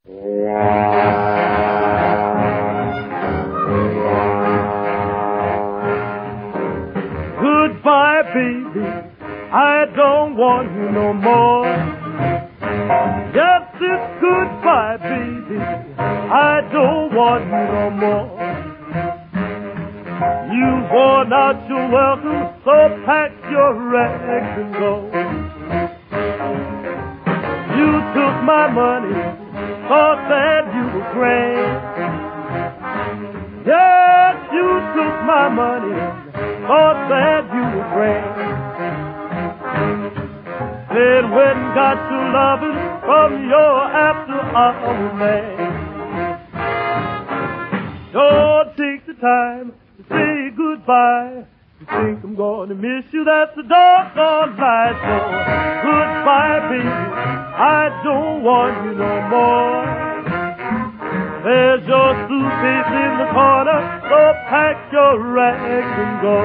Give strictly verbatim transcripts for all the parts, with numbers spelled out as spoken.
Goodbye, baby, I don't want you no more. Yes, it's goodbye, baby, I don't want you no more. You've worn out your welcome, so pack your rags and go. You took my money, thought that you were grand. Yes, you took my money, thought that you were grand. Then went and got your loving from your after-hour man. Don't take the time to say goodbye. You think I'm going to miss you, that's a doggone lie. So goodbye, baby, I don't want you no more. There's your suitcase in the corner, so pack your rags and go.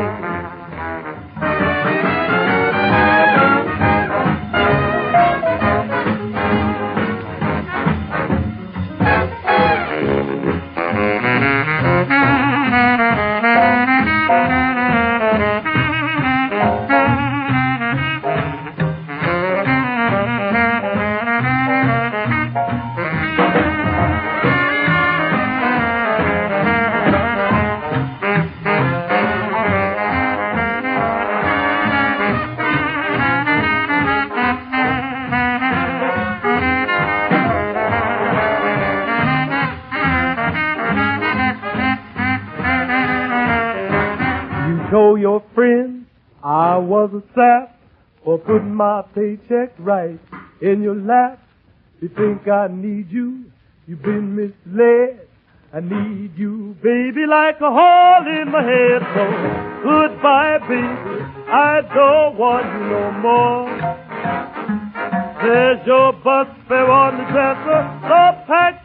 Told your friends I was a sap for putting my paycheck right in your lap. You think I need you? You've been misled. I need you, baby, like a hole in my head. So goodbye, baby, I don't want you no more. There's your bus fare on the dresser, so pack